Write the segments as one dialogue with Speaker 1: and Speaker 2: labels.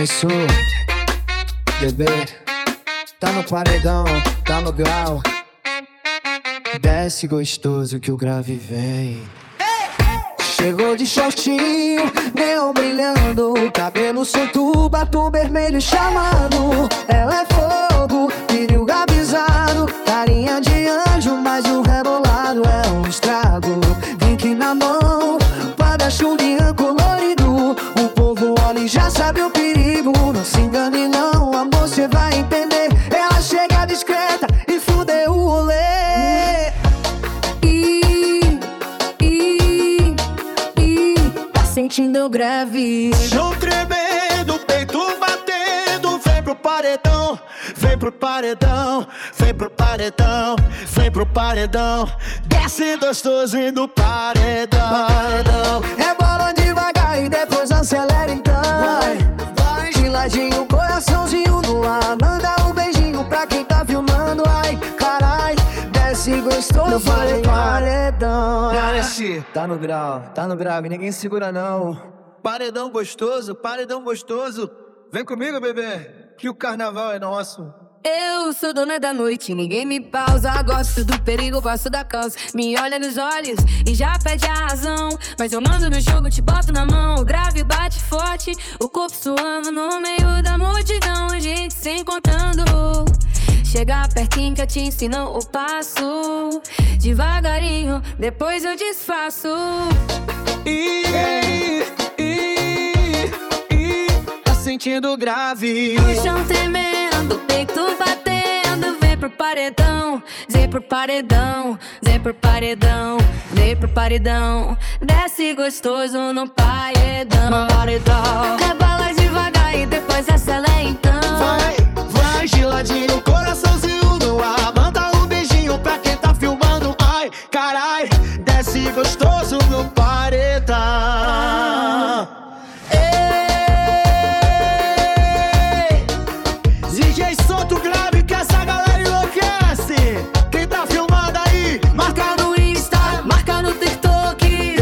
Speaker 1: começou, bebê. Tá no paredão, tá no grau. Desce gostoso que o grave vem. Chegou de shortinho, neon brilhando, cabelo solto, batom vermelho chamando. Ela é fogo, pneu gabizado, carinha de anjo, mas o rebolado é um estrago. Drink na mão, guarda-chuvinha colorido. O povo olha e já sabe o perigo. Não se engane não, amor, cê vai entender. Ela chega discreta e fudeu o rolê. Sentindo grave,
Speaker 2: chão tremendo, peito batendo. Vem pro paredão, vem pro paredão, vem pro paredão, vem pro paredão. Desce gostoso indo paredão.
Speaker 1: É bola devagar e depois acelera então. Vai, de ladinho, coraçãozinho no ar. Manda um beijinho pra quem tá filmando. Ai, carai, desce gostoso no paredão.
Speaker 2: Tá no grau, tá no grau, e ninguém segura não. Paredão gostoso, vem comigo, bebê, que o carnaval é nosso.
Speaker 3: Eu sou dona da noite, ninguém me pausa. Gosto do perigo, gosto da causa. Me olha nos olhos e já pede a razão. Mas eu mando no jogo, te boto na mão. O grave bate forte, o corpo suando no meio da multidão. A gente se encontrando. Chega pertinho que eu te ensino o passo. Devagarinho, depois eu disfarço.
Speaker 2: Tá sentindo grave,
Speaker 3: O chão tremendo, peito batendo. Vem pro paredão, vem pro paredão, vem pro paredão, vem pro paredão. Desce gostoso no paredão. Rebola devagar e depois acelera então.
Speaker 2: vai, geladinho, coraçãozinho no ar. Manda um beijinho pra quem tá filmando. Ai, carai, desce gostoso no paredão. DJ solta o grave que essa galera enlouquece. Quem tá filmando aí,
Speaker 3: Marca no Insta, marca no TikTok.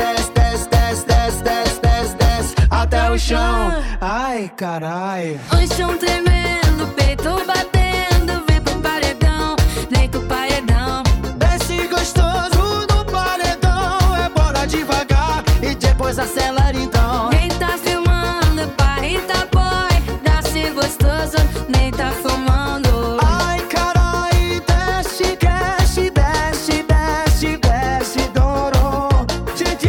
Speaker 2: desce até o chão. Ai, carai.
Speaker 3: O chão tremendo, peito batendo. Vem pro paredão, vem pro paredão.
Speaker 2: Desce gostoso no paredão. É bora devagar e depois acelera então.
Speaker 3: Quem tá filmando, pai, tá boy. Desce gostoso, nem tá filmando.
Speaker 2: Ai, carai, desce, doro. DJ,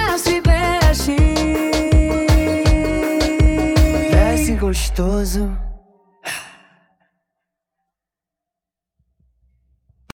Speaker 3: Desce,
Speaker 1: desce gostoso.